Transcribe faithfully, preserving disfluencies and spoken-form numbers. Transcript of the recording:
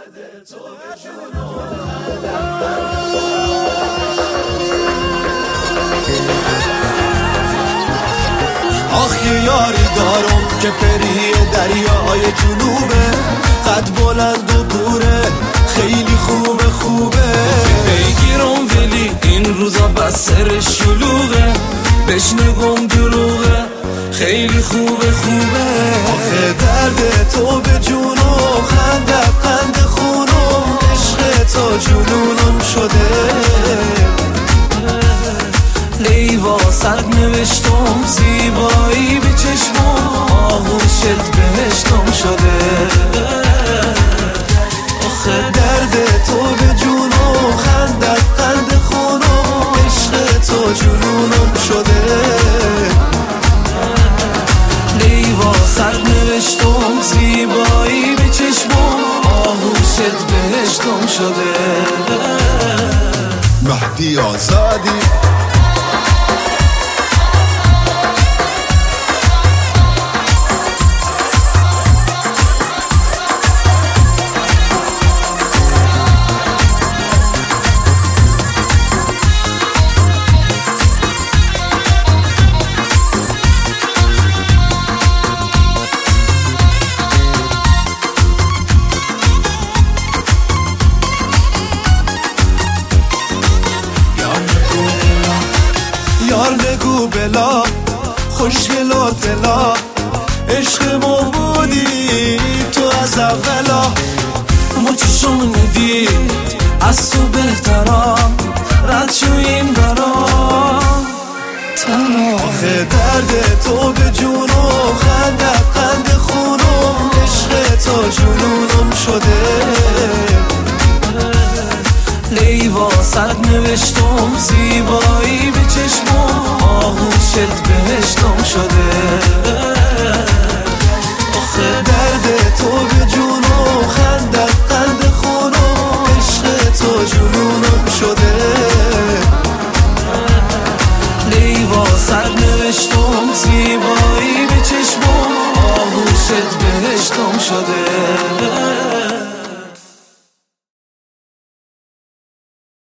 آخ یه یاری دارم که پری دریای جنوبه، قد بلند و بوره، خیلی خوبه خوبه. بگیرم ولی این روزا بس سرش شلوغه، بهش نگم دروغه، خیلی خوبه خوبه. آخه درد تو به جونم، خندت قند خونم، عشق تو جنونم شده. لیوا سر نوشتم، زیبایی به چشمم، آغوشت بهشتم شده. آخه درد تو به جونم، خندت قند خونم، عشق تو جنونم شده. لیوا سر نوشتم، زیبایی به چشمم، آغوشت بهشتم شده. مهدی آزادی یار نگو بلا، خوشگل و دلا، عشق ما بودی تو از اولا. ما چشم ندید از تو بهترم، رد شو این برا تنها. آخه درد تو به جونم، خندت قند خونم، عشق تو جنونم شده. لیوا سر نوشتم، زیبایی به چشمم، آغوشت بهشتم شده. آخه درد تو به جونم، خندت قند خونم، عشق تو جنونم شده. لیوا سر نوشتم، زیبایی به چشمم، آغوشت بهشتم شده.